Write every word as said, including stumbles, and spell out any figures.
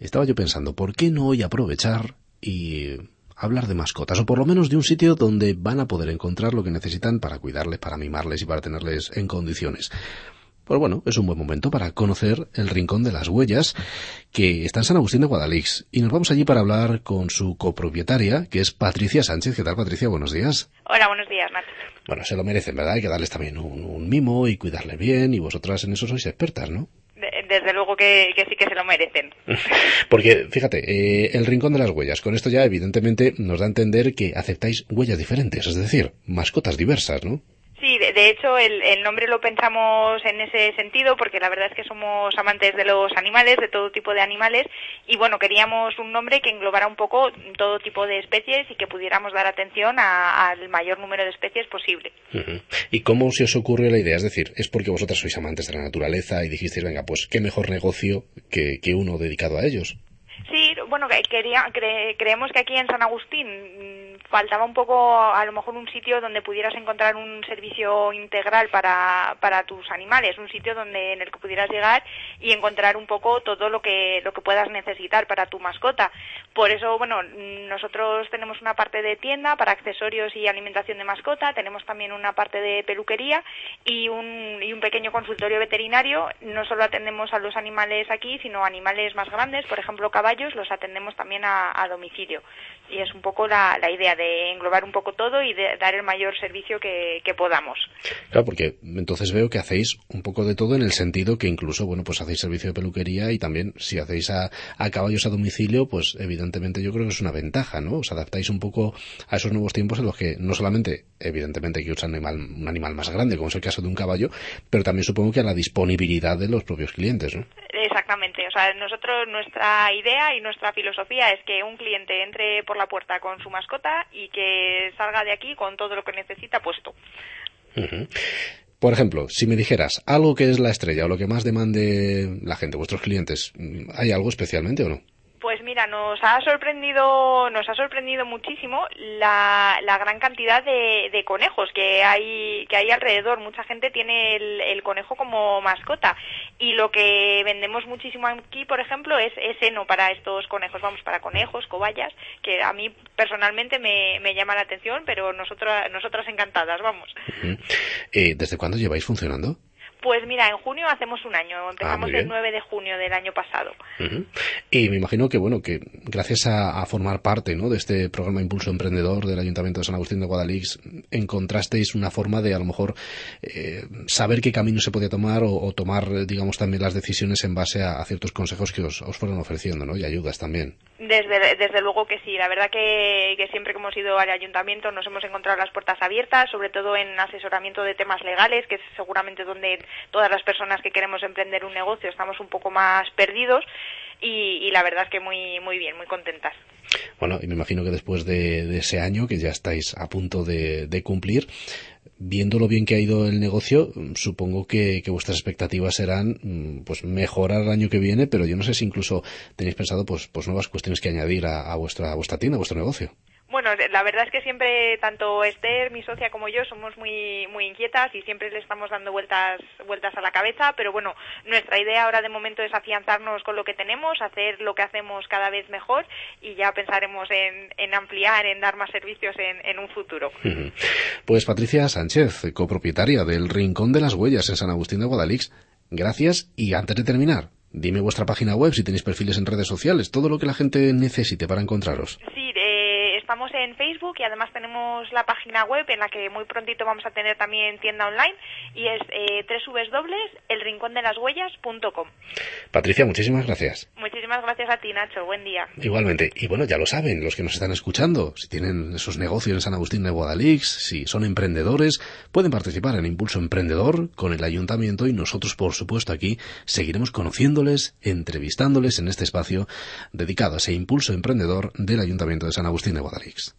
estaba yo pensando, ¿por qué no hoy aprovechar y hablar de mascotas? O por lo menos de un sitio donde van a poder encontrar lo que necesitan para cuidarles, para mimarles y para tenerles en condiciones. Pues bueno, es un buen momento para conocer el Rincón de las Huellas, que está en San Agustín de Guadalix. Y nos vamos allí para hablar con su copropietaria, que es Patricia Sánchez. ¿Qué tal, Patricia? Buenos días. Hola, buenos días, Nacho. Bueno, se lo merecen, ¿verdad? Hay que darles también un, un mimo y cuidarles bien, y vosotras en eso sois expertas, ¿no? Desde luego que, que sí que se lo merecen. Porque, fíjate, eh, el Rincón de las Huellas, con esto ya evidentemente nos da a entender que aceptáis huellas diferentes, es decir, mascotas diversas, ¿no? Sí, de, de hecho el, el nombre lo pensamos en ese sentido porque la verdad es que somos amantes de los animales, de todo tipo de animales, y bueno, queríamos un nombre que englobara un poco todo tipo de especies y que pudiéramos dar atención a, al mayor número de especies posible. Uh-huh. ¿Y cómo se os ocurre la idea? Es decir, ¿es porque vosotras sois amantes de la naturaleza y dijisteis, venga, pues qué mejor negocio que, que uno dedicado a ellos? Sí, bueno, quería, cre, creemos que aquí en San Agustín faltaba un poco, a lo mejor, un sitio donde pudieras encontrar un servicio integral para, para tus animales, un sitio donde en el que pudieras llegar y encontrar un poco todo lo que lo que puedas necesitar para tu mascota. Por eso, bueno, nosotros tenemos una parte de tienda para accesorios y alimentación de mascota, tenemos también una parte de peluquería y un, y un pequeño consultorio veterinario. No solo atendemos a los animales aquí, sino a animales más grandes, por ejemplo, caballos, los atendemos también a, a domicilio. Y es un poco la, la idea de englobar un poco todo y de dar el mayor servicio que, que podamos. Claro, porque entonces veo que hacéis un poco de todo en el sentido que incluso, bueno, pues hacéis servicio de peluquería y también si hacéis a, a caballos a domicilio, pues evidentemente yo creo que es una ventaja, ¿no? Os adaptáis un poco a esos nuevos tiempos en los que no solamente, evidentemente, hay que usar un animal, un animal más grande, como es el caso de un caballo, pero también supongo que a la disponibilidad de los propios clientes, ¿no? Exactamente, o sea, nosotros, nuestra idea y nuestra filosofía es que un cliente entre por la puerta con su mascota y que salga de aquí con todo lo que necesita puesto. Uh-huh. Por ejemplo, si me dijeras algo que es la estrella o lo que más demande la gente, vuestros clientes, ¿hay algo especialmente o no? Pues mira, nos ha sorprendido, nos ha sorprendido muchísimo la, la gran cantidad de, de conejos que hay, que hay alrededor. Mucha gente tiene el, el conejo como mascota y lo que vendemos muchísimo aquí, por ejemplo, es, es heno para estos conejos. Vamos, para conejos, cobayas, que a mí personalmente me, me llama la atención, pero nosotras, nosotras encantadas, vamos. Uh-huh. Eh, ¿Desde cuándo lleváis funcionando? Pues mira, en junio hacemos un año, empezamos ah, el nueve de junio del año pasado. Uh-huh. Y me imagino que, bueno, que gracias a, a formar parte, ¿no?, de este programa Impulso Emprendedor del Ayuntamiento de San Agustín de Guadalix, encontrasteis una forma de, a lo mejor, eh, saber qué camino se podía tomar o, o tomar, digamos, también las decisiones en base a, a ciertos consejos que os, os fueron ofreciendo, ¿no?, y ayudas también. Desde, desde luego que sí, la verdad que, que siempre que hemos ido al ayuntamiento nos hemos encontrado las puertas abiertas, sobre todo en asesoramiento de temas legales, que es seguramente donde todas las personas que queremos emprender un negocio estamos un poco más perdidos y, y la verdad es que muy muy bien, muy contentas. Bueno, y me imagino que después de, de ese año que ya estáis a punto de, de cumplir, viendo lo bien que ha ido el negocio, supongo que, que vuestras expectativas serán pues mejorar el año que viene, pero yo no sé si incluso tenéis pensado pues, pues nuevas cuestiones que añadir a, a vuestra a vuestra tienda, a vuestro negocio. Bueno, la verdad es que siempre, tanto Esther, mi socia, como yo, somos muy muy inquietas y siempre le estamos dando vueltas vueltas a la cabeza, pero bueno, nuestra idea ahora de momento es afianzarnos con lo que tenemos, hacer lo que hacemos cada vez mejor y ya pensaremos en, en ampliar, en dar más servicios en, en un futuro. Pues Patricia Sánchez, copropietaria del Rincón de las Huellas en San Agustín de Guadalix, gracias. Y antes de terminar, dime vuestra página web, si tenéis perfiles en redes sociales, todo lo que la gente necesite para encontraros. Sí, eh, estamos en Facebook y además tenemos la página web en la que muy prontito vamos a tener también tienda online y es eh, doble u doble u doble u punto el rincón de las huellas punto com. Patricia, muchísimas gracias. Muchísimas gracias a ti, Nacho. Buen día. Igualmente. Y bueno, ya lo saben, los que nos están escuchando, si tienen esos negocios en San Agustín de Guadalix, si son emprendedores, pueden participar en Impulso Emprendedor con el Ayuntamiento y nosotros, por supuesto, aquí seguiremos conociéndoles, entrevistándoles en este espacio dedicado a ese Impulso Emprendedor del Ayuntamiento de San Agustín de Guadalix.